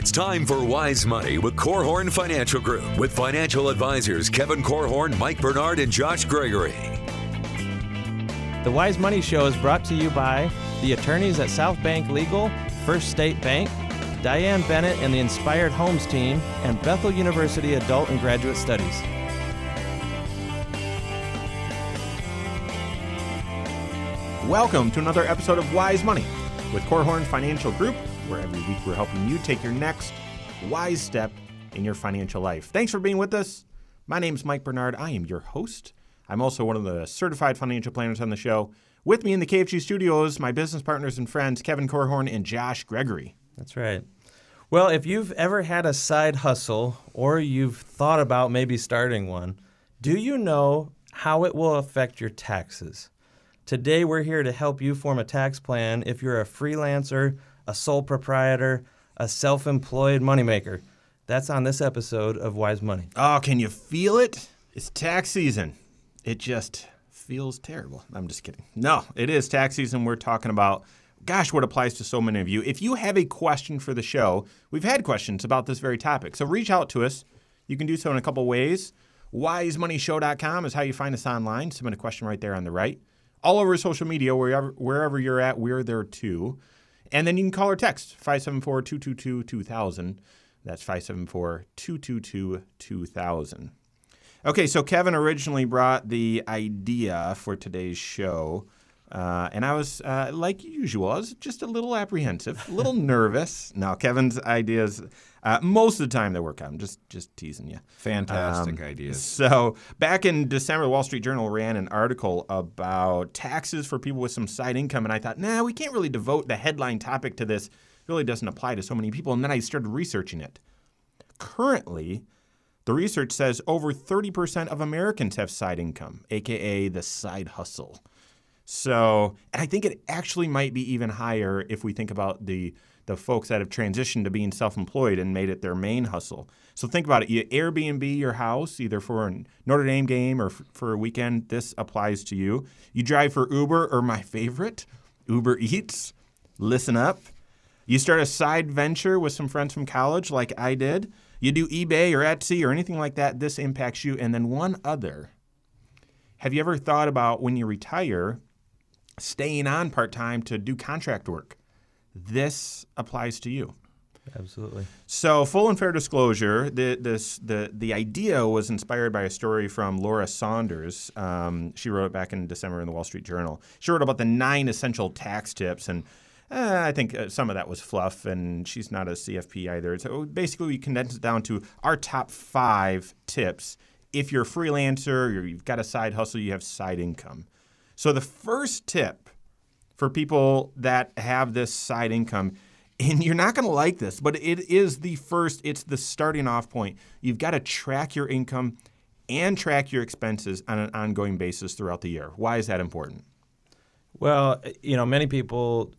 It's time for Wise Money with Korhorn Financial Group with financial advisors Kevin Korhorn, Mike Bernard, and Josh Gregory. The Wise Money Show is brought to you by the attorneys at South Bank Legal, First State Bank, Diane Bennett and the Inspired Homes team, and Bethel University Adult and Graduate Studies. Welcome to another episode of Wise Money with Korhorn Financial Group, where every week we're helping you take your next wise step in your financial life. Thanks for being with us. My name's Mike Bernard. I am your host. I'm also one of the certified financial planners on the show. With me in the KFG studios, my business partners and friends, Kevin Korhorn and Josh Gregory. That's right. Well, if you've ever had a side hustle or you've thought about maybe starting one, do you know how it will affect your taxes? Today, we're here to help you form a tax plan if you're a freelancer, a sole proprietor, a self-employed moneymaker. That's on this episode of Wise Money. Oh, can you feel it? It's tax season. It just feels terrible. I'm just kidding. No, it is tax season. We're talking about, what applies to so many of you. If you have a question for the show, we've had questions about this very topic. So reach out to us. You can do so in a couple ways. WiseMoneyShow.com is how you find us online. Submit a question right there on the right. All over social media, wherever you're at, we're there too. And then you can call or text 574-222-2000. That's 574-222-2000. Okay, so Kevin originally brought the idea for today's show, and I was, like usual, I was just a little apprehensive, a little nervous. Now, Kevin's ideas, most of the time they work out. I'm just teasing you. Fantastic ideas. So back in December, the Wall Street Journal ran an article about taxes for people with some side income, and I thought, we can't really devote the headline topic to this. It really doesn't apply to so many people. And then I started researching it. Currently, the research says over 30% of Americans have side income, a.k.a. the side hustle. So, and I think it actually might be even higher if we think about the folks that have transitioned to being self-employed and made it their main hustle. So think about it. You Airbnb your house either for a Notre Dame game or for a weekend. This applies to you. You drive for Uber or my favorite, Uber Eats. Listen up. You start a side venture with some friends from college like I did. You do eBay or Etsy or anything like that. This impacts you. And then one other. Have you ever thought about when you retire, staying on part-time to do contract work? This applies to you. Absolutely. So full and fair disclosure, the idea was inspired by a story from Laura Saunders. She wrote it back in December in the Wall Street Journal. She wrote about the 9 essential tax tips, and I think some of that was fluff, and she's not a CFP either. So basically we condensed it down to our top 5 tips. If you're a freelancer, or you've got a side hustle, you have side income. So the first tip for people that have this side income, and you're not going to like this, but it is it's the starting off point. You've got to track your income and track your expenses on an ongoing basis throughout the year. Why is that important? Well, many people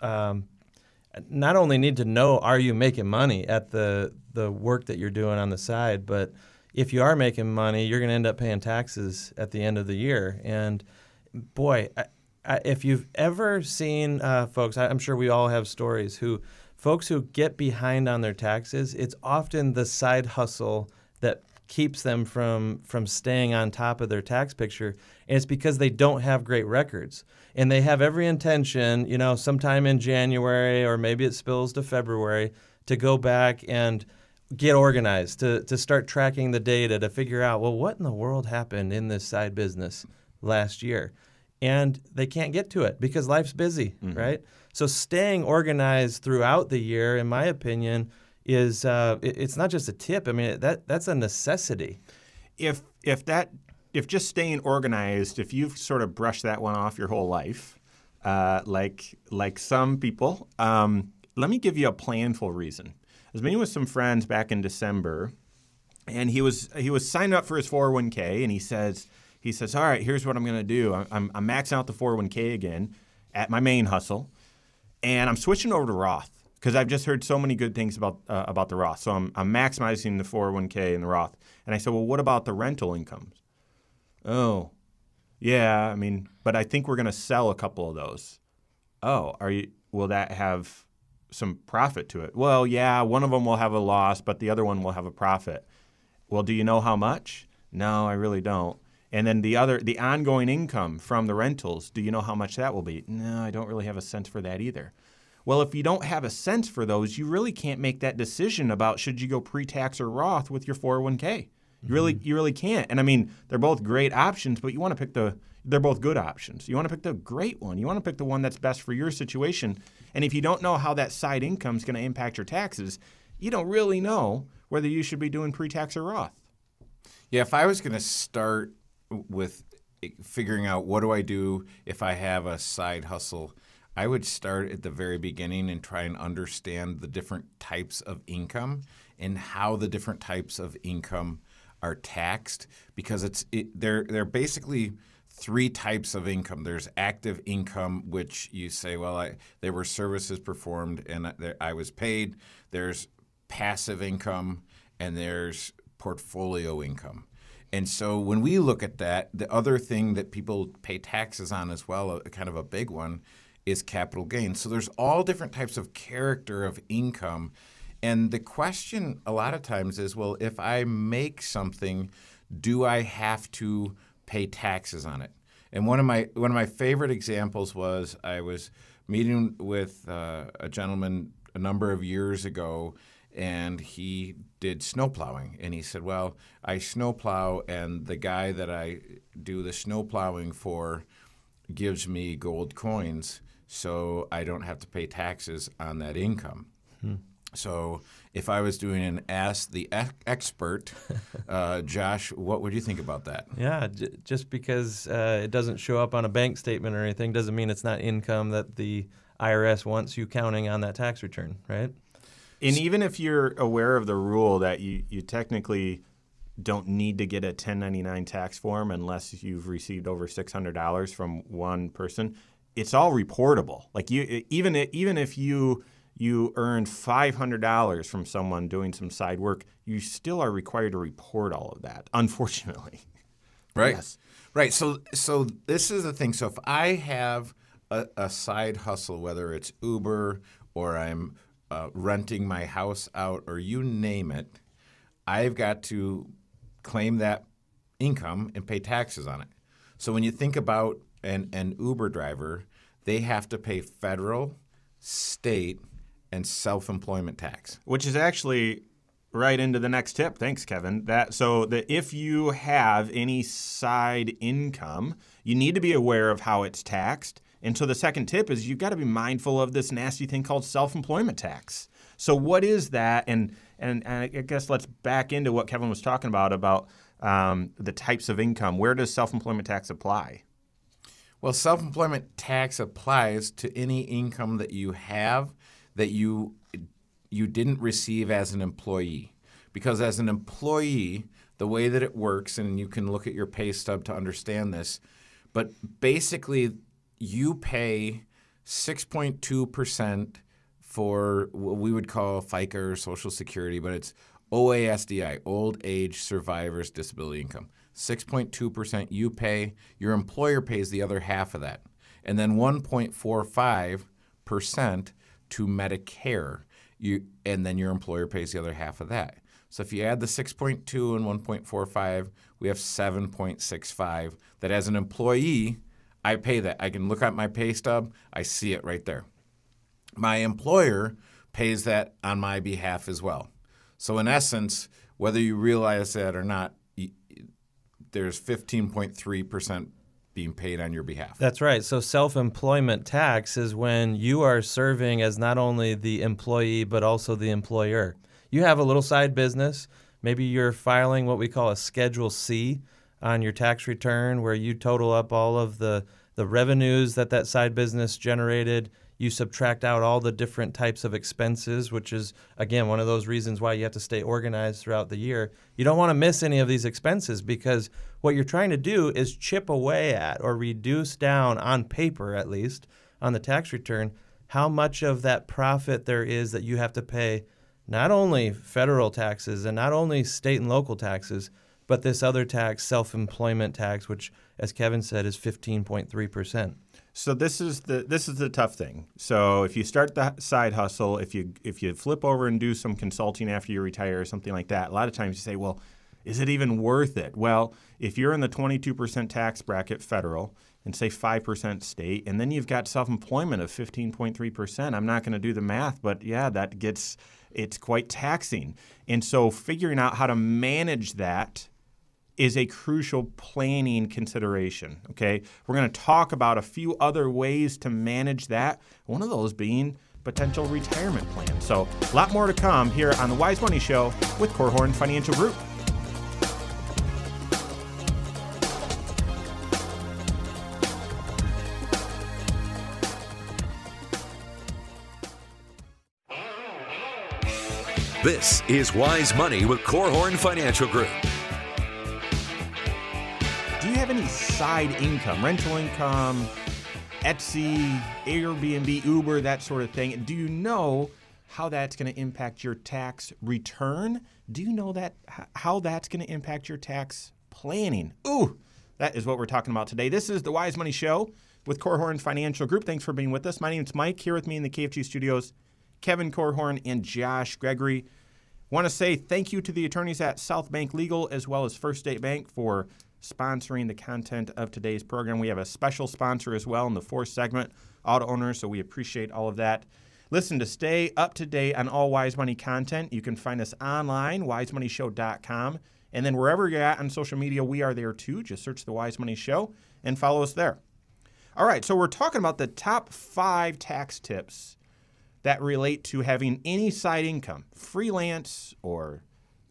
not only need to know, are you making money at the work that you're doing on the side, but if you are making money, you're going to end up paying taxes at the end of the year. And boy, if you've ever seen folks, I'm sure we all have stories, folks who get behind on their taxes, it's often the side hustle that keeps them from staying on top of their tax picture. And it's because they don't have great records. And they have every intention, sometime in January or maybe it spills to February, to go back and get organized, to start tracking the data, to figure out, well, what in the world happened in this side business last year? And they can't get to it because life's busy, right? So staying organized throughout the year, in my opinion, is it's not just a tip. I mean, that's a necessity. If just staying organized, if you've sort of brushed that one off your whole life, like some people, let me give you a planful reason. I was meeting with some friends back in December, and he was signing up for his 401k, and he says, all right, here's what I'm going to do. I'm maxing out the 401k again at my main hustle, and I'm switching over to Roth because I've just heard so many good things about the Roth. So I'm maximizing the 401k and the Roth. And I said, well, what about the rental incomes? Oh, yeah, but I think we're going to sell a couple of those. Oh, will that have some profit to it. Well, yeah, one of them will have a loss, but the other one will have a profit. Well, do you know how much? No, I really don't. And then the ongoing income from the rentals, do you know how much that will be? No, I don't really have a sense for that either. Well, if you don't have a sense for those, you really can't make that decision about should you go pre-tax or Roth with your 401k. You really can't. And I mean, they're both great options, but you want to pick they're both good options. You want to pick the great one. You want to pick the one that's best for your situation. And if you don't know how that side income is going to impact your taxes, you don't really know whether you should be doing pre-tax or Roth. Yeah, if I was going to start with figuring out what do I do if I have a side hustle, I would start at the very beginning and try and understand the different types of income and how the different types of income are taxed, because they're basically three types of income. There's active income, which you say, well, there were services performed and I was paid. There's passive income, and there's portfolio income. And so when we look at that, the other thing that people pay taxes on as well, kind of a big one, is capital gains. So there's all different types of character of income. And the question a lot of times is, well, if I make something, do I have to pay taxes on it? And one of my favorite examples was I was meeting with a gentleman a number of years ago, and he did snowplowing. And he said, well, I snowplow, and the guy that I do the snowplowing for gives me gold coins, so I don't have to pay taxes on that income. So if I was doing an Ask the Expert, Josh, what would you think about that? Yeah, just because it doesn't show up on a bank statement or anything doesn't mean it's not income that the IRS wants you counting on that tax return, right? And even if you're aware of the rule that you technically don't need to get a 1099 tax form unless you've received over $600 from one person, it's all reportable. Like even if you earned $500 from someone doing some side work, you still are required to report all of that, unfortunately. Right. Yes. Right. So this is the thing. So if I have a side hustle, whether it's Uber or I'm renting my house out or you name it, I've got to claim that income and pay taxes on it. So when you think about an Uber driver, they have to pay federal, state, and self-employment tax. Which is actually right into the next tip. Thanks, Kevin. That if you have any side income, you need to be aware of how it's taxed. And so the second tip is you've got to be mindful of this nasty thing called self-employment tax. So what is that? And I guess let's back into what Kevin was talking about the types of income. Where does self-employment tax apply? Well, self-employment tax applies to any income that you have that you didn't receive as an employee. Because as an employee, the way that it works, and you can look at your pay stub to understand this, but basically you pay 6.2% for what we would call FICA or Social Security, but it's OASDI, Old Age Survivors Disability Income. 6.2% you pay. Your employer pays the other half of that. And then 1.45% to Medicare, and then your employer pays the other half of that. So if you add the 6.2 and 1.45, we have 7.65 that as an employee, I pay that. I can look at my pay stub. I see it right there. My employer pays that on my behalf as well. So in essence, whether you realize that or not, there's 15.3% being paid on your behalf. That's right. So self-employment tax is when you are serving as not only the employee but also the employer. You have a little side business. Maybe you're filing what we call a Schedule C on your tax return, where you total up all of the revenues that side business generated. You subtract out all the different types of expenses, which is, again, one of those reasons why you have to stay organized throughout the year. You don't want to miss any of these expenses because what you're trying to do is chip away at or reduce down, on paper at least, on the tax return, how much of that profit there is that you have to pay not only federal taxes and not only state and local taxes, but this other tax, self-employment tax, which, as Kevin said, is 15.3%. So this is the tough thing. So if you start the side hustle, if you flip over and do some consulting after you retire or something like that, a lot of times you say, well, is it even worth it? Well, if you're in the 22% tax bracket federal and say 5% state, and then you've got self-employment of 15.3%, I'm not going to do the math, but yeah, it's quite taxing. And so figuring out how to manage that is a crucial planning consideration, okay? We're going to talk about a few other ways to manage that, one of those being potential retirement plan. So a lot more to come here on The Wise Money Show with Korhorn Financial Group. This is Wise Money with Korhorn Financial Group. Do you have any side income, rental income, Etsy, Airbnb, Uber, that sort of thing? Do you know how that's going to impact your tax return? Do you know how that's going to impact your tax planning? Ooh, that is what we're talking about today. This is the Wise Money Show with Korhorn Financial Group. Thanks for being with us. My name is Mike. Here with me in the KFG studios, Kevin Korhorn and Josh Gregory. Want to say thank you to the attorneys at South Bank Legal as well as First State Bank for sponsoring the content of today's program. We have a special sponsor as well in the fourth segment, Auto Owners, so we appreciate all of that. Listen, to stay up to date on all Wise Money content, you can find us online, wisemoneyshow.com, and then wherever you're at on social media, we are there too. Just search The Wise Money Show and follow us there. All right, so we're talking about the top 5 tax tips that relate to having any side income, freelance or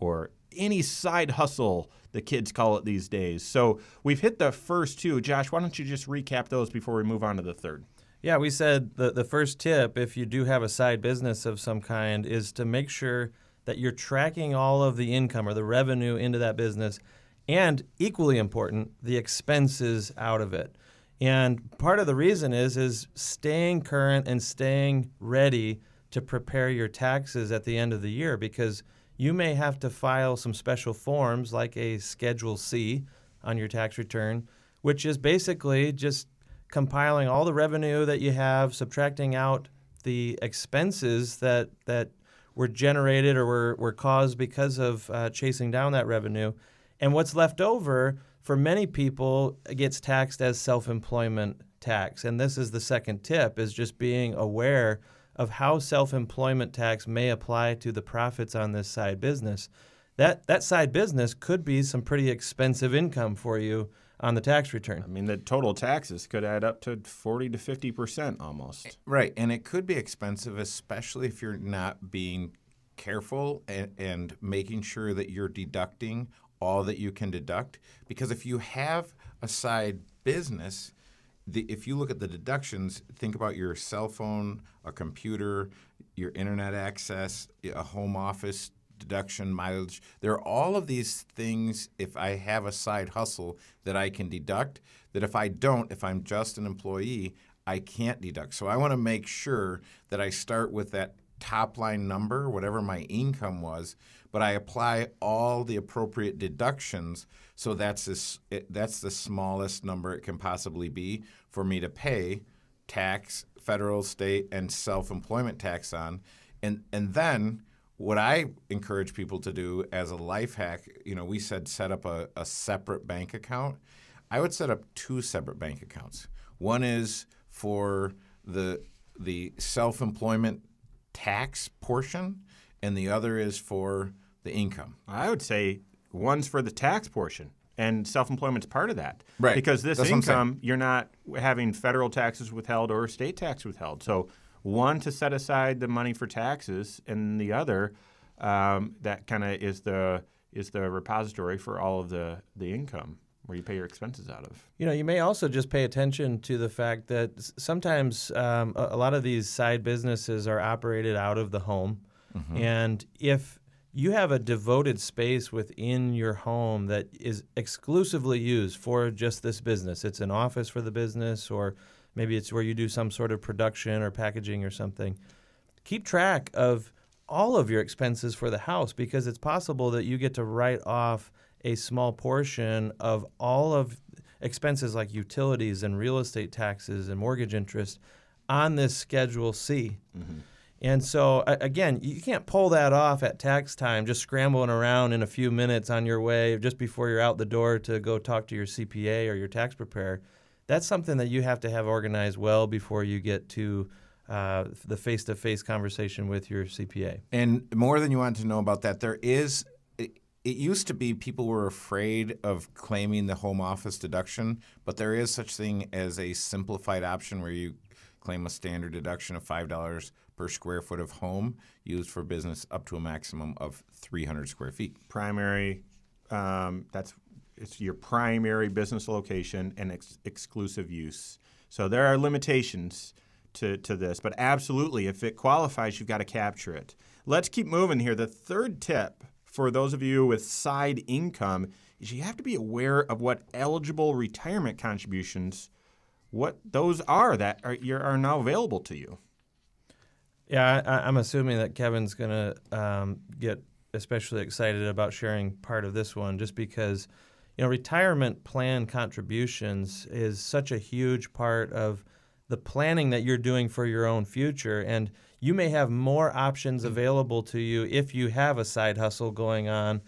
any side hustle, the kids call it these days. So we've hit the first 2. Josh, why don't you just recap those before we move on to the third? Yeah, we said the first tip, if you do have a side business of some kind, is to make sure that you're tracking all of the income or the revenue into that business, and equally important, the expenses out of it. And part of the reason is staying current and staying ready to prepare your taxes at the end of the year, because you may have to file some special forms like a Schedule C on your tax return, which is basically just compiling all the revenue that you have, subtracting out the expenses that were generated or were caused because of chasing down that revenue. And what's left over for many people gets taxed as self-employment tax. And this is the second tip, is just being aware of how self-employment tax may apply to the profits on this side business. That side business could be some pretty expensive income for you on the tax return. I mean, the total taxes could add up to 40 to 50% almost. Right, and it could be expensive, especially if you're not being careful and making sure that you're deducting all that you can deduct. Because if you have a side business, if you look at the deductions, think about your cell phone, a computer, your internet access, a home office deduction, mileage. There are all of these things, if I have a side hustle, that I can deduct, that if I don't, if I'm just an employee, I can't deduct. So I want to make sure that I start with that top line number, whatever my income was, but I apply all the appropriate deductions, so that's the smallest number it can possibly be for me to pay tax, federal, state, and self-employment tax on. And then what I encourage people to do as a life hack, we said set up a separate bank account. I would set up 2 separate bank accounts. One is for the self-employment tax portion, and the other is for the income. I would say one's for the tax portion, and self-employment's part of that. Right. Because this That's income, you're not having federal taxes withheld or state tax withheld. So one to set aside the money for taxes, and the other that kind of is the repository for all of the income where you pay your expenses out of. You may also just pay attention to the fact that sometimes a lot of these side businesses are operated out of the home. Mm-hmm. And if you have a devoted space within your home that is exclusively used for just this business, it's an office for the business, or maybe it's where you do some sort of production or packaging or something, keep track of all of your expenses for the house, because it's possible that you get to write off a small portion of all of expenses like utilities and real estate taxes and mortgage interest on this Schedule C. Mm-hmm. And so, again, you can't pull that off at tax time, just scrambling around in a few minutes on your way just before you're out the door to go talk to your CPA or your tax preparer. That's something that you have to have organized well before you get to the face-to-face conversation with your CPA. And more than you want to know about that, it used to be people were afraid of claiming the home office deduction, but there is such thing as a simplified option where you claim a standard deduction of $5 per square foot of home used for business up to a maximum of 300 square feet. Primary, it's your primary business location and exclusive use. So there are limitations to this, but absolutely, if it qualifies, you've got to capture it. Let's keep moving here. The third tip for those of you with side income is you have to be aware of what eligible retirement contributions, what those are that are now available to you. Yeah, I'm assuming that Kevin's going to get especially excited about sharing part of this one just because, retirement plan contributions is such a huge part of the planning that you're doing for your own future. And you may have more options available to you if you have a side hustle going on.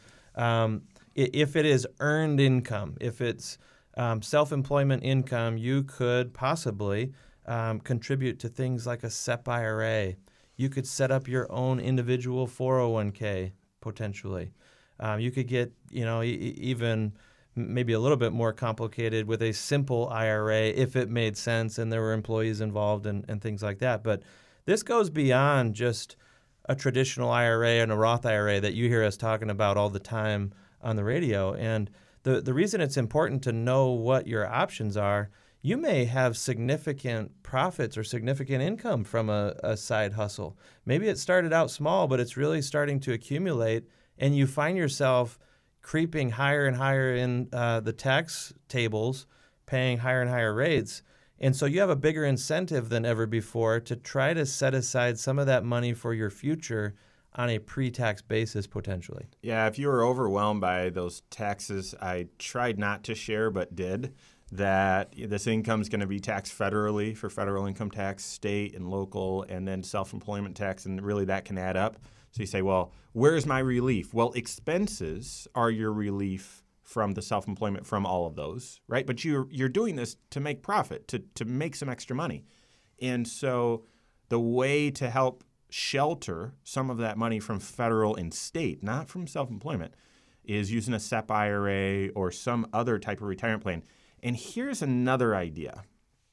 If it is earned income, if it's self-employment income, you could possibly contribute to things like a SEP IRA. You could set up your own individual 401k potentially. You could get, even maybe a little bit more complicated with a simple IRA if it made sense and there were employees involved and things like that. But this goes beyond just a traditional IRA and a Roth IRA that you hear us talking about all the time on the radio. And the reason it's important to know what your options are, you may have significant profits or significant income from a side hustle. Maybe it started out small, but it's really starting to accumulate, and you find yourself creeping higher and higher in the tax tables, paying higher and higher rates. And so you have a bigger incentive than ever before to try to set aside some of that money for your future on a pre-tax basis potentially. Yeah, if you were overwhelmed by those taxes, I tried not to share but did, that this income is going to be taxed federally for federal income tax, state and local, and then self-employment tax, and really that can add up. So you say, well, where's my relief? Well, expenses are your relief from the self-employment from all of those, right? But you're doing this to make profit, to make some extra money. And so the way to help shelter some of that money from federal and state, not from self-employment, is using a SEP IRA or some other type of retirement plan. And here's another idea.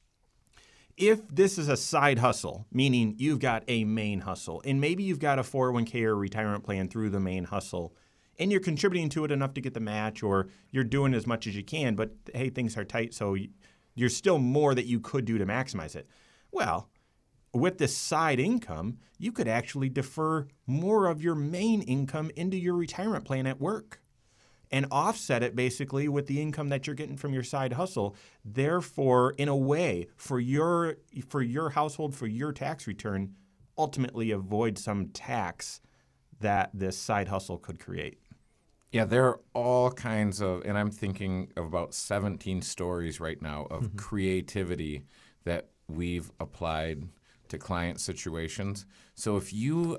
If this is a side hustle, meaning you've got a main hustle, and maybe you've got a 401k or retirement plan through the main hustle, and you're contributing to it enough to get the match, or you're doing as much as you can, but hey, things are tight, so there's still more that you could do to maximize it. Well, with this side income, you could actually defer more of your main income into your retirement plan at work and offset it basically with the income that you're getting from your side hustle. Therefore, in a way, for your household, for your tax return, ultimately avoid some tax that this side hustle could create. Yeah, there are all kinds of, and I'm thinking of about 17 stories right now of creativity that we've applied to client situations. So if you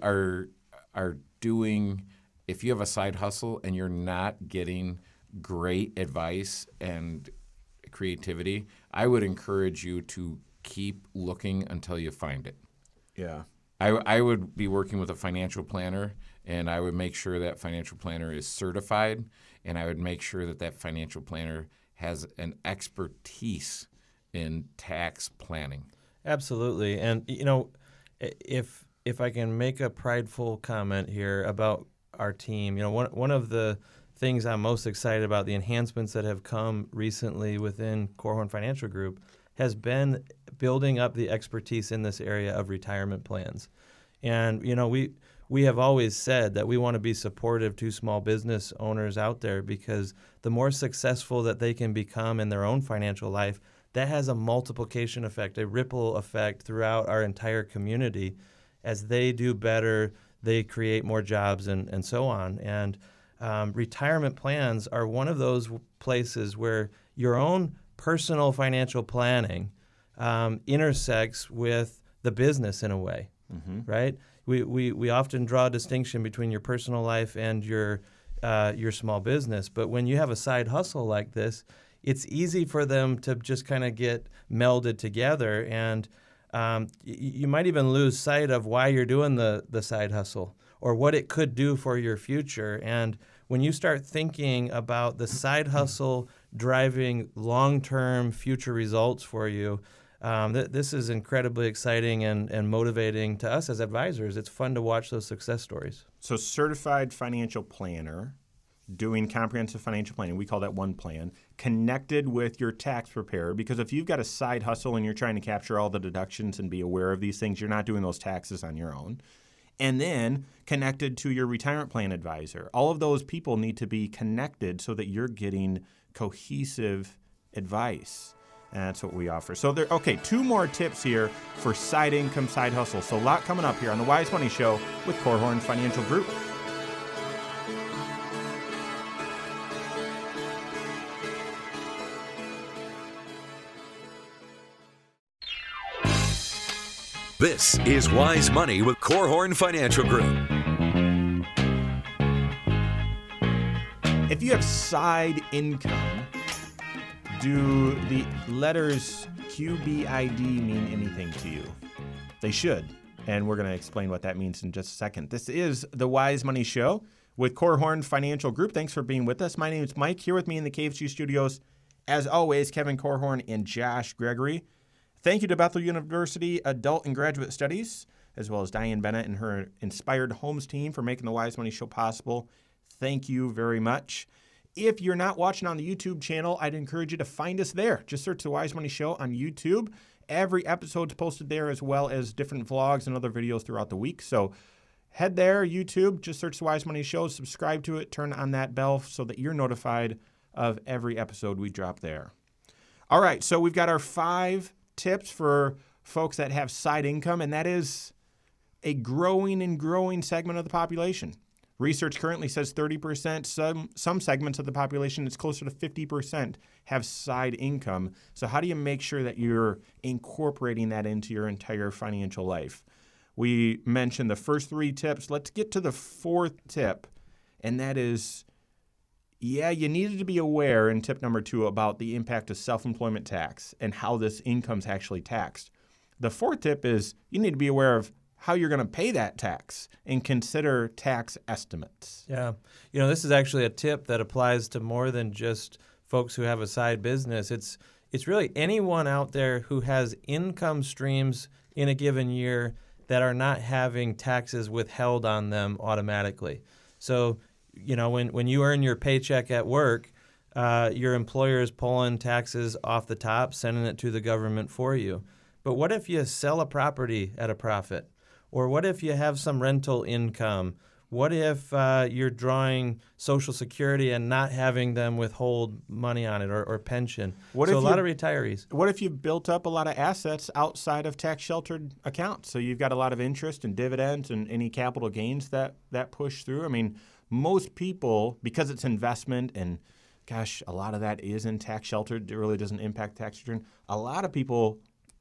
if you have a side hustle and you're not getting great advice and creativity, I would encourage you to keep looking until you find it. Yeah. I would be working with a financial planner, and I would make sure that financial planner is certified, and I would make sure that that financial planner has an expertise in tax planning. Absolutely. And, if I can make a prideful comment here about our team, one of the things I'm most excited about, the enhancements that have come recently within Korhorn Financial Group, has been building up the expertise in this area of retirement plans. And, we have always said that we want to be supportive to small business owners out there because the more successful that they can become in their own financial life, that has a multiplication effect, a ripple effect throughout our entire community. As they do better, they create more jobs and so on. And retirement plans are one of those places where your own personal financial planning intersects with the business in a way, right? We often draw a distinction between your personal life and your small business, but when you have a side hustle like this, it's easy for them to just kind of get melded together, and you might even lose sight of why you're doing the side hustle or what it could do for your future. And when you start thinking about the side hustle driving long-term future results for you, this is incredibly exciting and motivating to us as advisors. It's fun to watch those success stories. So certified financial planner, doing comprehensive financial planning, we call that one plan, connected with your tax preparer, because if you've got a side hustle and you're trying to capture all the deductions and be aware of these things, you're not doing those taxes on your own. And then connected to your retirement plan advisor. All of those people need to be connected so that you're getting cohesive advice. And that's what we offer. So two more tips here for side income, side hustle. So a lot coming up here on the Wise Money Show with Korhorn Financial Group. This is Wise Money with Korhorn Financial Group. If you have side income, do the letters QBID mean anything to you? They should, and we're going to explain what that means in just a second. This is the Wise Money Show with Korhorn Financial Group. Thanks for being with us. My name is Mike, here with me in the KFG studios, as always, Kevin Korhorn and Josh Gregory. Thank you to Bethel University Adult and Graduate Studies, as well as Diane Bennett and her Inspired Homes team for making the Wise Money Show possible. Thank you very much. If you're not watching on the YouTube channel, I'd encourage you to find us there. Just search the Wise Money Show on YouTube. Every episode's posted there, as well as different vlogs and other videos throughout the week. So head there, YouTube, just search the Wise Money Show, subscribe to it, turn on that bell so that you're notified of every episode we drop there. All right, so we've got our 5 tips for folks that have side income, and that is a growing segment of the population. Research currently says 30%. Some segments of the population, it's closer to 50%, have side income. So how do you make sure that you're incorporating that into your entire financial life? We mentioned the first 3 tips. Let's get to the 4th tip, and that is, you needed to be aware in tip number 2 about the impact of self-employment tax and how this income's actually taxed. The 4th tip is you need to be aware of how you're going to pay that tax and consider tax estimates. Yeah. This is actually a tip that applies to more than just folks who have a side business. It's really anyone out there who has income streams in a given year that are not having taxes withheld on them automatically. So, when you earn your paycheck at work, your employer is pulling taxes off the top, sending it to the government for you. But what if you sell a property at a profit? Or what if you have some rental income? What if you're drawing Social Security and not having them withhold money on it or pension? A lot of retirees. What if you've built up a lot of assets outside of tax-sheltered accounts? So you've got a lot of interest and dividends and any capital gains that push through. I mean, most people, because it's investment and, gosh, a lot of that is in tax-sheltered, it really doesn't impact tax return. A lot of people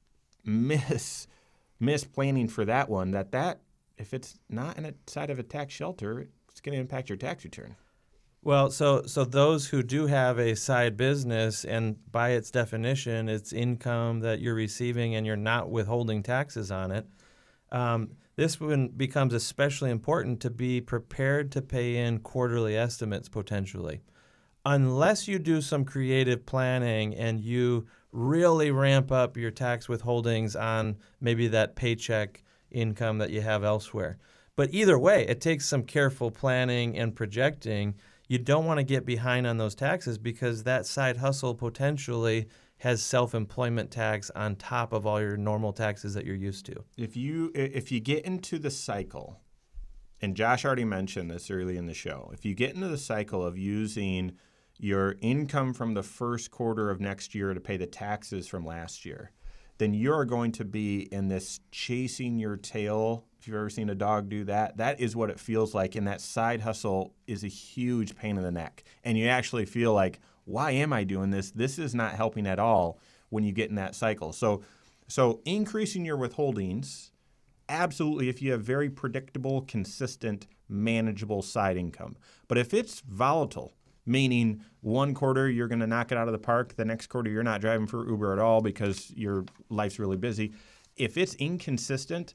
miss planning for that one, that if it's not inside of a tax shelter, it's going to impact your tax return. Well, so those who do have a side business, and by its definition, it's income that you're receiving and you're not withholding taxes on it, this one becomes especially important to be prepared to pay in quarterly estimates potentially. Unless you do some creative planning and you really ramp up your tax withholdings on maybe that paycheck income that you have elsewhere. But either way, it takes some careful planning and projecting. You don't want to get behind on those taxes because that side hustle potentially has self-employment tax on top of all your normal taxes that you're used to. If you get into the cycle, and Josh already mentioned this early in the show, if you get into the cycle of using your income from the first quarter of next year to pay the taxes from last year, then you're going to be in this chasing your tail. If you've ever seen a dog do that, that is what it feels like. And that side hustle is a huge pain in the neck. And you actually feel like, why am I doing this? This is not helping at all when you get in that cycle. So increasing your withholdings, absolutely, if you have very predictable, consistent, manageable side income. But if it's volatile, meaning one quarter you're going to knock it out of the park, the next quarter you're not driving for Uber at all because your life's really busy. If it's inconsistent,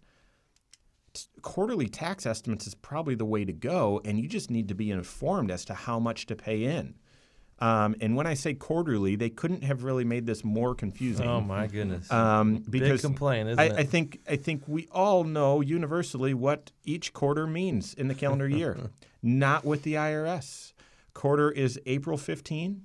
quarterly tax estimates is probably the way to go, and you just need to be informed as to how much to pay in. And when I say quarterly, they couldn't have really made this more confusing. Oh my goodness! Because big complaint, isn't it? I think we all know universally what each quarter means in the calendar year. Not with the IRS. Quarter is April 15,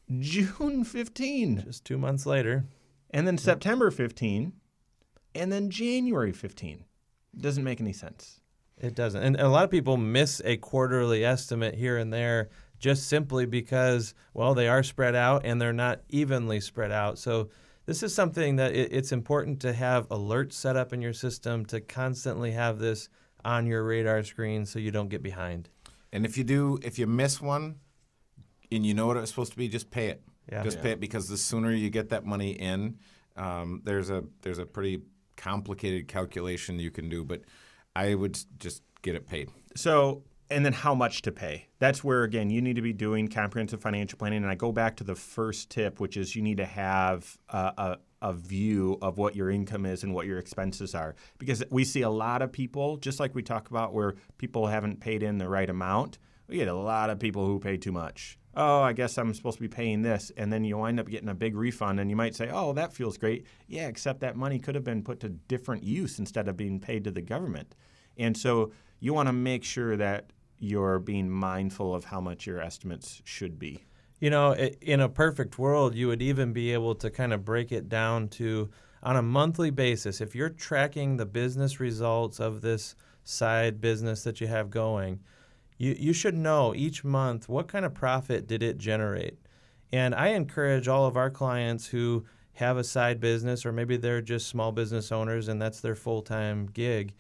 June 15, Just 2 months later, and then September 15, and then January 15. Doesn't make any sense. it doesn't. And a lot of people miss a quarterly estimate here and there just simply because, well, they are spread out and they're not evenly spread out. So this is something that it's important to have alerts set up in your system to constantly have this on your radar screen so you don't get behind. And if you miss one and you know what it was supposed to be, just pay it. Yeah. Just pay it, because the sooner you get that money in, there's a pretty complicated calculation you can do, but I would just get it paid. So, and then how much to pay? That's where, again, you need to be doing comprehensive financial planning. And I go back to the first tip, which is you need to have a view of what your income is and what your expenses are. Because we see a lot of people, just like we talk about where people haven't paid in the right amount, we get a lot of people who pay too much. Oh, I guess I'm supposed to be paying this. And then you wind up getting a big refund, and you might say, oh, that feels great. Yeah, except that money could have been put to different use instead of being paid to the government. And so you want to make sure that you're being mindful of how much your estimates should be. You know, in a perfect world, you would even be able to kind of break it down to, on a monthly basis, if you're tracking the business results of this side business that you have going, you should know each month what kind of profit did it generate. And I encourage all of our clients who have a side business, or maybe they're just small business owners and that's their full-time gig,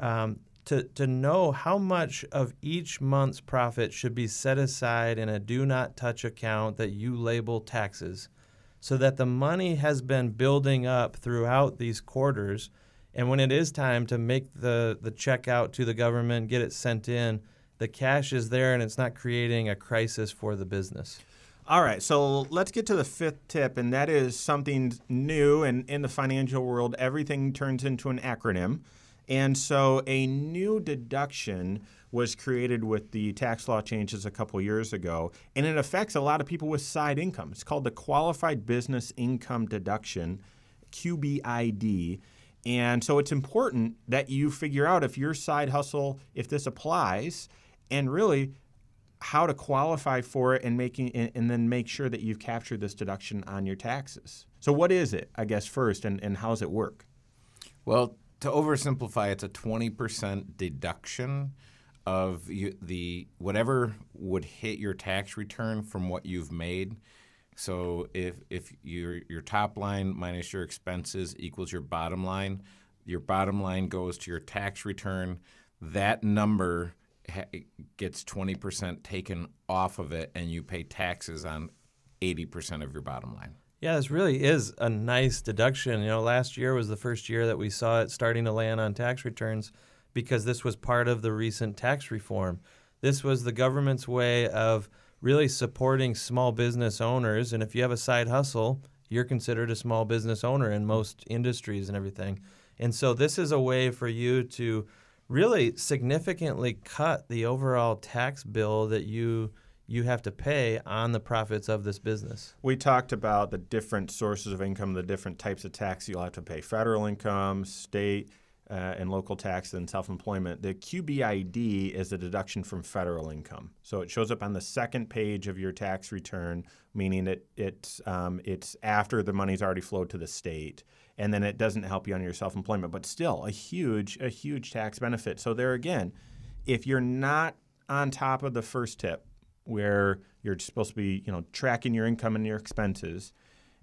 to know how much of each month's profit should be set aside in a do not touch account that you label taxes, so that the money has been building up throughout these quarters. And when it is time to make the check out to the government, get it sent in, the cash is there and it's not creating a crisis for the business. All right, so let's get to the fifth tip, and that is something new. And in the financial world, everything turns into an acronym. And so a new deduction was created with the tax law changes a couple years ago, and it affects a lot of people with side income. It's called the Qualified Business Income Deduction, QBID. And so it's important that you figure out if your side hustle, if this applies, and really how to qualify for it, and then make sure that you've captured this deduction on your taxes. So what is it, I guess, first, and how does it work? Well, to oversimplify, it's a 20% deduction of the whatever would hit your tax return from what you've made. So if your top line minus your expenses equals your bottom line goes to your tax return. That number gets 20% taken off of it, and you pay taxes on 80% of your bottom line. Yeah, this really is a nice deduction. You know, last year was the first year that we saw it starting to land on tax returns, because this was part of the recent tax reform. This was the government's way of really supporting small business owners. And if you have a side hustle, you're considered a small business owner in most industries and everything. And so this is a way for you to really significantly cut the overall tax bill that you have to pay on the profits of this business. We talked about the different sources of income, the different types of tax you'll have to pay: federal income, state and local tax, and self-employment. The QBID is a deduction from federal income. So it shows up on the second page of your tax return, meaning it's after the money's already flowed to the state. And then it doesn't help you on your self-employment, but still a huge tax benefit. So there again, if you're not on top of the first tip, where you're supposed to be, tracking your income and your expenses,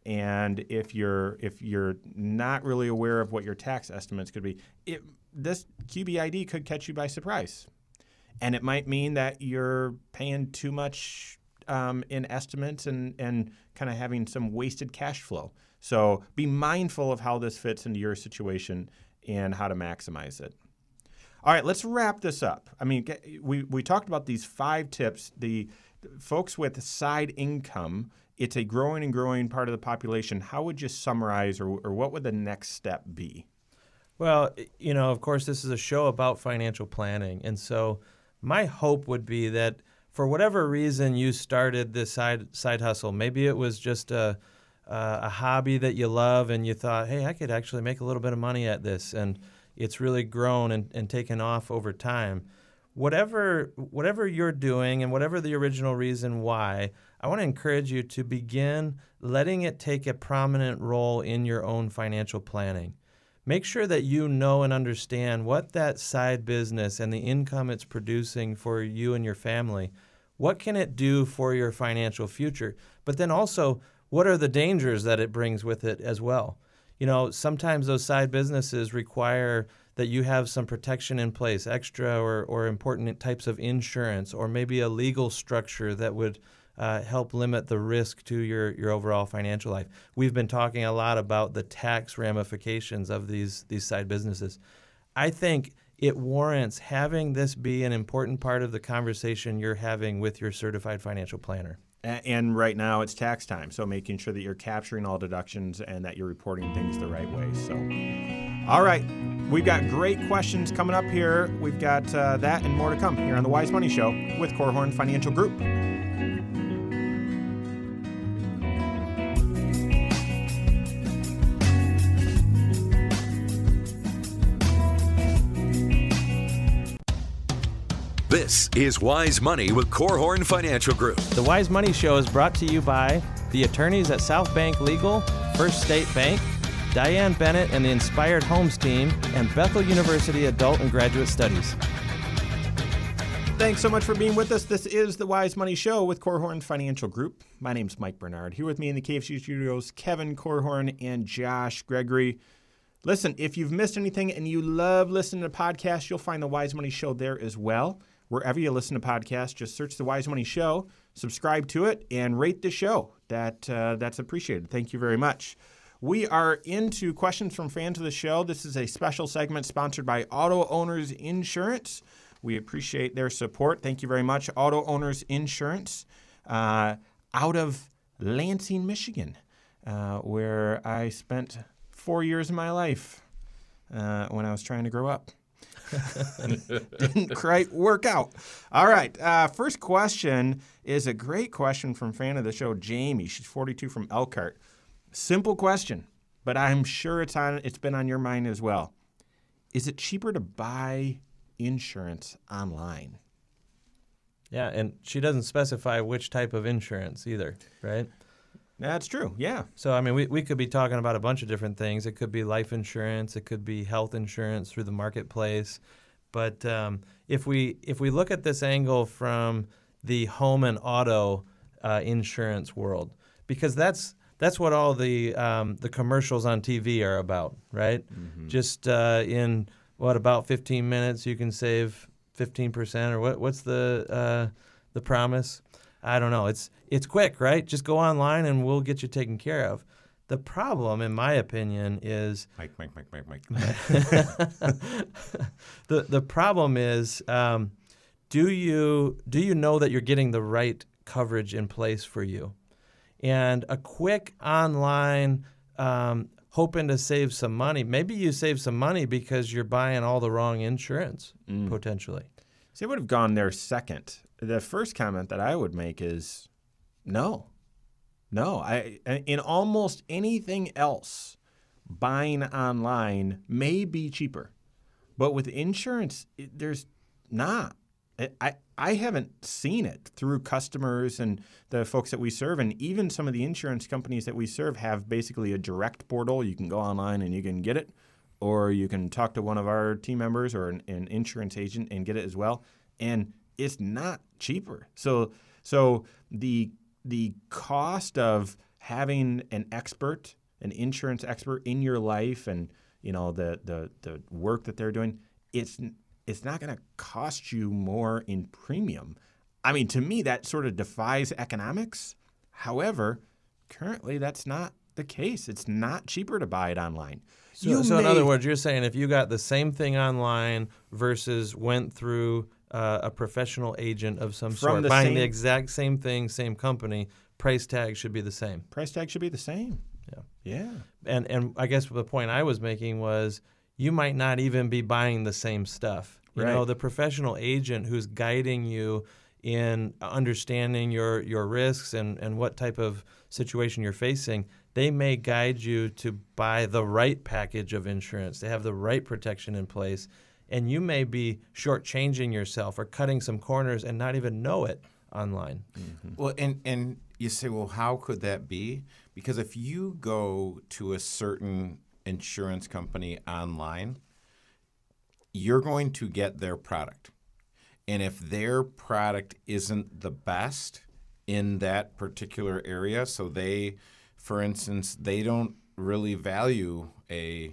And if you're not really aware of what your tax estimates could be, this QBID could catch you by surprise. And it might mean that you're paying too much in estimates and kind of having some wasted cash flow. So be mindful of how this fits into your situation and how to maximize it. All right, let's wrap this up. I mean, we talked about these 5 tips. The folks with side income, it's a growing and growing part of the population. How would you summarize, or what would the next step be? Well, of course, this is a show about financial planning. And so my hope would be that for whatever reason you started this side hustle, maybe it was just a hobby that you love and you thought, hey, I could actually make a little bit of money at this. And it's really grown and taken off over time. Whatever you're doing and whatever the original reason why, I want to encourage you to begin letting it take a prominent role in your own financial planning. Make sure that you know and understand what that side business and the income it's producing for you and your family, what can it do for your financial future? But then also, what are the dangers that it brings with it as well? Sometimes those side businesses require that you have some protection in place, extra or important types of insurance, or maybe a legal structure that would help limit the risk to your overall financial life. We've been talking a lot about the tax ramifications of these side businesses. I think it warrants having this be an important part of the conversation you're having with your certified financial planner. And right now it's tax time, so making sure that you're capturing all deductions and that you're reporting things the right way. So, all right, we've got great questions coming up here. We've got that and more to come here on the Wise Money Show with Korhorn Financial Group. This is Wise Money with Korhorn Financial Group. The Wise Money Show is brought to you by the attorneys at South Bank Legal, First State Bank, Diane Bennett and the Inspired Homes team, and Bethel University Adult and Graduate Studies. Thanks so much for being with us. This is the Wise Money Show with Korhorn Financial Group. My name's Mike Bernard. Here with me in the KFC studios, Kevin Korhorn and Josh Gregory. Listen, if you've missed anything and you love listening to podcasts, you'll find the Wise Money Show there as well. Wherever you listen to podcasts, just search the Wise Money Show, subscribe to it, and rate the show. That's appreciated. Thank you very much. We are into questions from fans of the show. This is a special segment sponsored by Auto Owners Insurance. We appreciate their support. Thank you very much. Auto Owners Insurance out of Lansing, Michigan, where I spent 4 years of my life when I was trying to grow up. Didn't quite work out. All right. First question is a great question from fan of the show, Jamie. She's 42 from Elkhart. Simple question, but I'm sure it's been on your mind as well. Is it cheaper to buy insurance online? Yeah, and she doesn't specify which type of insurance either, right? That's true, yeah. So, I mean, we could be talking about a bunch of different things. It could be life insurance. It could be health insurance through the marketplace. But if we look at this angle from the home and auto insurance world, because that's what all the commercials on TV are about, right? Mm-hmm. Just in, about 15 minutes you can save 15%, or what's the promise? I don't know. It's quick, right? Just go online and we'll get you taken care of. The problem, in my opinion, is Mike. The problem is, do you know that you're getting the right coverage in place for you? And a quick online, hoping to save some money. Maybe you save some money because you're buying all the wrong insurance potentially. See, I would have gone there second. The first comment that I would make is no. In almost anything else, buying online may be cheaper. But with insurance, there's not. I haven't seen it through customers and the folks that we serve. And even some of the insurance companies that we serve have basically a direct portal. You can go online and you can get it. Or you can talk to one of our team members or an insurance agent and get it as well. And it's not cheaper. So the cost of having an expert, an insurance expert in your life, and the work that they're doing, it's not going to cost you more in premium. I mean, to me, that sort of defies economics. However, currently that's not the case. It's not cheaper to buy it online. So in other words, you're saying if you got the same thing online versus went through a professional agent of some sort, buying the exact same thing, same company, price tag should be the same. Price tag should be the same. Yeah. And I guess the point I was making was you might not even be buying the same stuff. You know, the professional agent who's guiding you in understanding your risks and what type of situation you're facing, they may guide you to buy the right package of insurance. They have the right protection in place, and you may be shortchanging yourself or cutting some corners and not even know it online. Mm-hmm. Well, and you say, well, how could that be? Because if you go to a certain insurance company online, you're going to get their product. And if their product isn't the best in that particular area, so they, for instance, they don't really value a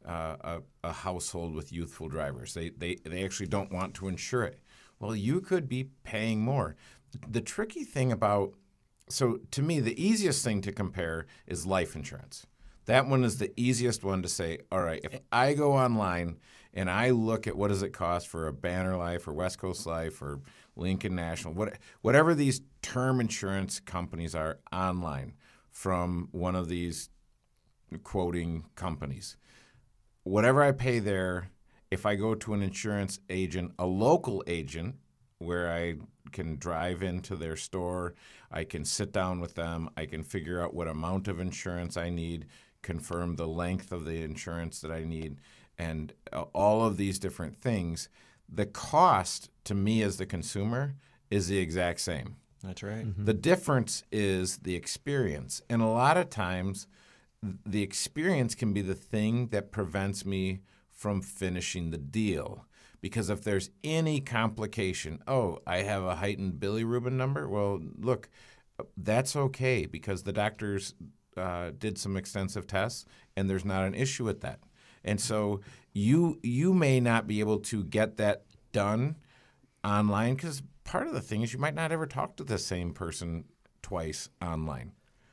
household with youthful drivers. They actually don't want to insure it. Well, you could be paying more. The tricky thing about, so to me, the easiest thing to compare is life insurance. That one is the easiest one to say, all right, if I go online and I look at what does it cost for a Banner Life or West Coast Life or Lincoln National, whatever these term insurance companies are online from one of these quoting companies, whatever I pay there, if I go to an insurance agent, a local agent, where I can drive into their store, I can sit down with them, I can figure out what amount of insurance I need, confirm the length of the insurance that I need, and all of these different things. The cost to me as the consumer is the exact same. That's right. Mm-hmm. The difference is the experience. And a lot of times, the experience can be the thing that prevents me from finishing the deal. Because if there's any complication, I have a heightened bilirubin number, well, look, that's okay because the doctors did some extensive tests and there's not an issue with that. And so you may not be able to get that done online because part of the thing is you might not ever talk to the same person twice online.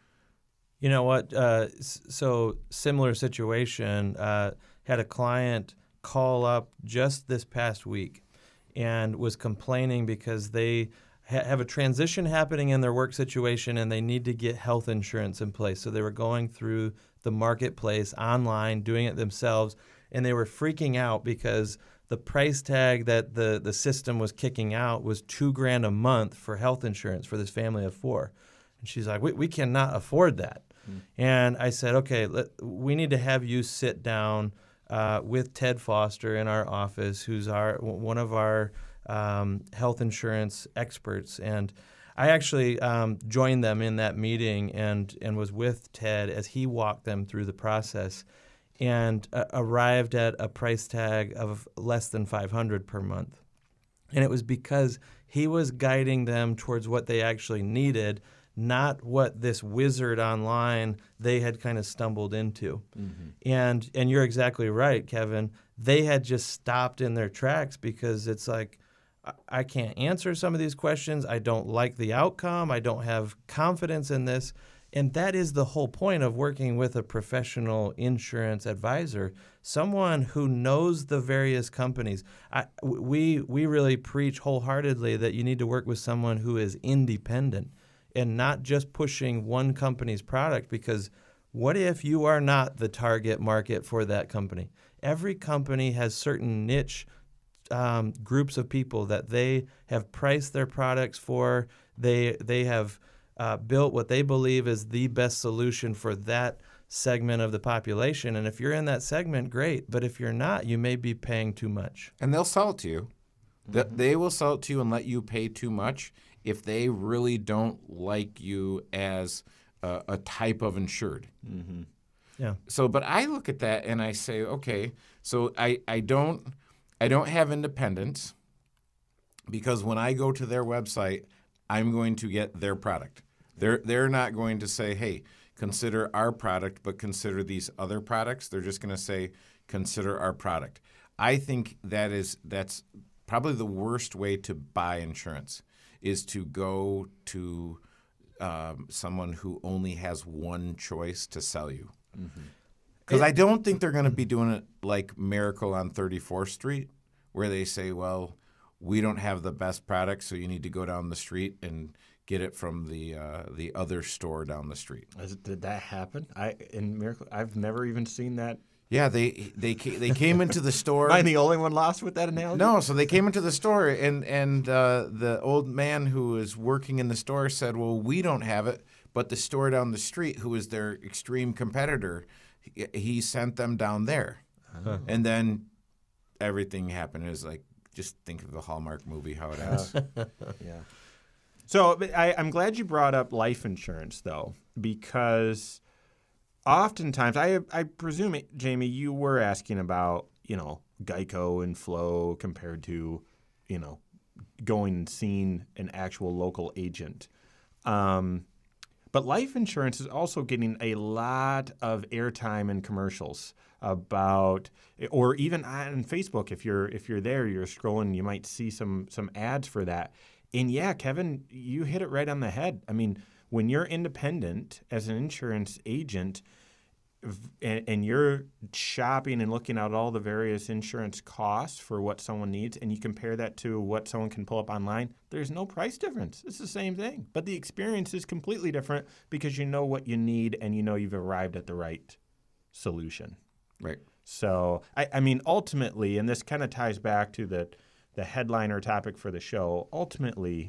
You know what? So similar situation, had a client call up just this past week and was complaining because they have a transition happening in their work situation and they need to get health insurance in place. So they were going through the marketplace online, doing it themselves, and they were freaking out because the price tag that the system was kicking out was $2,000 a month for health insurance for this family of 4. And she's like, we cannot afford that. And I said, okay, we need to have you sit down with Ted Foster in our office, who's one of our health insurance experts. And I actually joined them in that meeting and was with Ted as he walked them through the process and arrived at a price tag of less than $500 per month. And it was because he was guiding them towards what they actually needed, not what this wizard online they had kind of stumbled into. Mm-hmm. And you're exactly right, Kevin. They had just stopped in their tracks because it's like, I can't answer some of these questions. I don't like the outcome. I don't have confidence in this. And that is the whole point of working with a professional insurance advisor, someone who knows the various companies. We really preach wholeheartedly that you need to work with someone who is independent and not just pushing one company's product, because what if you are not the target market for that company? Every company has certain niche groups of people that they have priced their products for. They have built what they believe is the best solution for that segment of the population. And if you're in that segment, great. But if you're not, you may be paying too much. And they'll sell it to you. Mm-hmm. They will sell it to you and let you pay too much if they really don't like you as a type of insured. Mm-hmm. Yeah. So, but I look at that and I say, okay, so I don't have independence because when I go to their website, I'm going to get their product. They're not going to say, hey, consider our product, but consider these other products. They're just going to say, consider our product. I think that's probably the worst way to buy insurance, is to go to someone who only has one choice to sell you. Because I don't think they're going to be doing it like Miracle on 34th Street, where they say, well, we don't have the best product, so you need to go down the street and get it from the other store down the street. Did that happen? In Miracle, I've never even seen that. Yeah, they came into the store. Am I the only one lost with that analogy? No, so they came into the store, and the old man who was working in the store said, well, we don't have it, but the store down the street, who is their extreme competitor, he sent them down there. And then everything happened. It was like, just think of the Hallmark movie, how it ends. Yeah. So I'm glad you brought up life insurance, though, because oftentimes, I presume, Jamie, you were asking about, Geico and Flo compared to, going and seeing an actual local agent. But life insurance is also getting a lot of airtime and commercials about, or even on Facebook, if you're there, you're scrolling, you might see some ads for that. And yeah, Kevin, you hit it right on the head. I mean, when you're independent as an insurance agent and you're shopping and looking at all the various insurance costs for what someone needs, and you compare that to what someone can pull up online, there's no price difference. It's the same thing. But the experience is completely different because you know what you need and you know you've arrived at the right solution. Right. So, I mean, ultimately, and this kind of ties back to the headliner topic for the show, ultimately,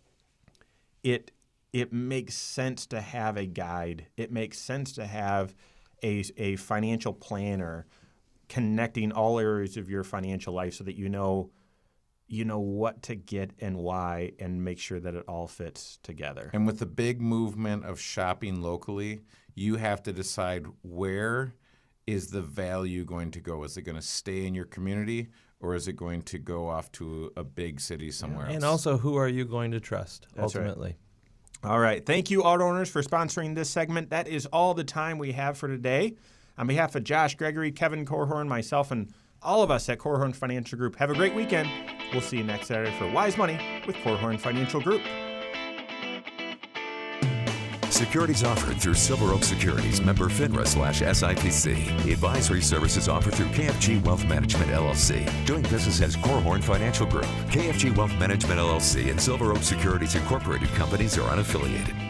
it makes sense to have a guide. It makes sense to have a financial planner connecting all areas of your financial life so that you know what to get and why, and make sure that it all fits together. And with the big movement of shopping locally, you have to decide, where is the value going to go? Is it going to stay in your community, or is it going to go off to a big city somewhere else? And also, who are you going to trust, ultimately? Right. All right. Thank you, auto owners, for sponsoring this segment. That is all the time we have for today. On behalf of Josh Gregory, Kevin Korhorn, myself, and all of us at Korhorn Financial Group, have a great weekend. We'll see you next Saturday for Wise Money with Korhorn Financial Group. Securities offered through Silver Oak Securities, member FINRA/SIPC. Advisory services offered through KFG Wealth Management, LLC. Doing business as Korhorn Financial Group. KFG Wealth Management, LLC and Silver Oak Securities Incorporated companies are unaffiliated.